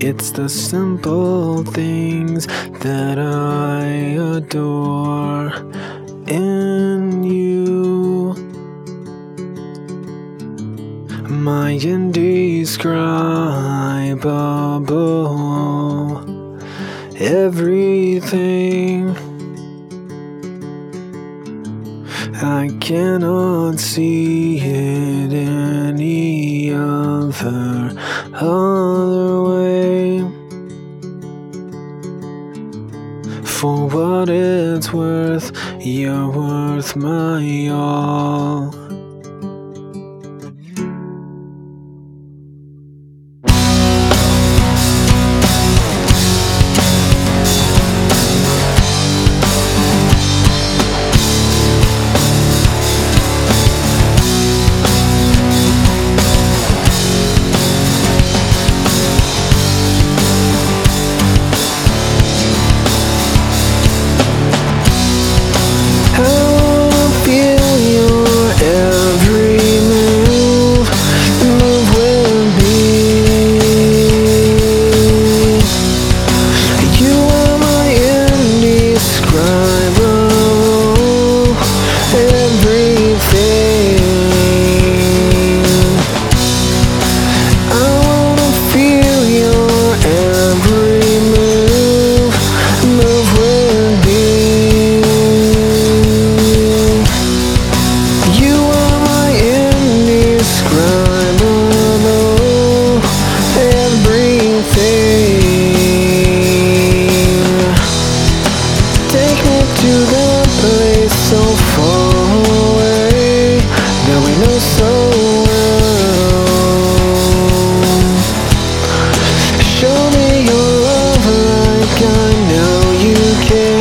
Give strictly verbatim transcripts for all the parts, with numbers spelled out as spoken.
It's the simple things that I adore in you, my indescribable everything. I cannot see it any other other way. For what it's worth, you're worth my all. So far away that we know so well. Show me your love like I know you can.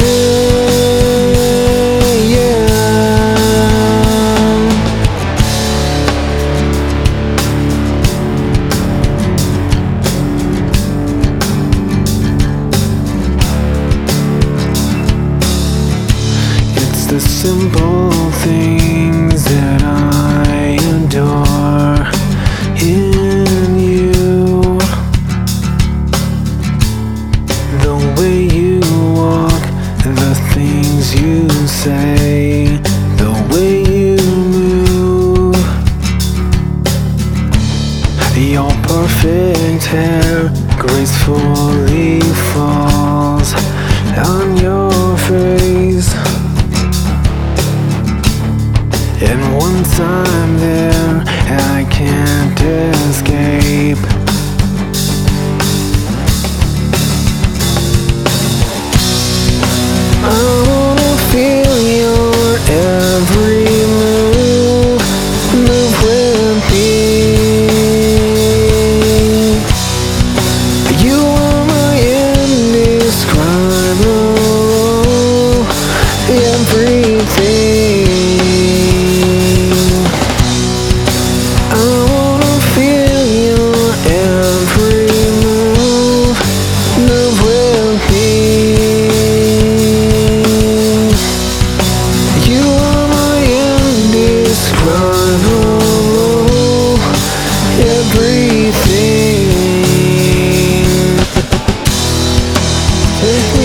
It's the simple things that I adore in you, the way you walk, the things you say, the way you move, your perfect hair gracefully falls on your face. And once I'm there, I can't escape. I wanna feel your every move, move with me. You are my indescribable everything. Everything.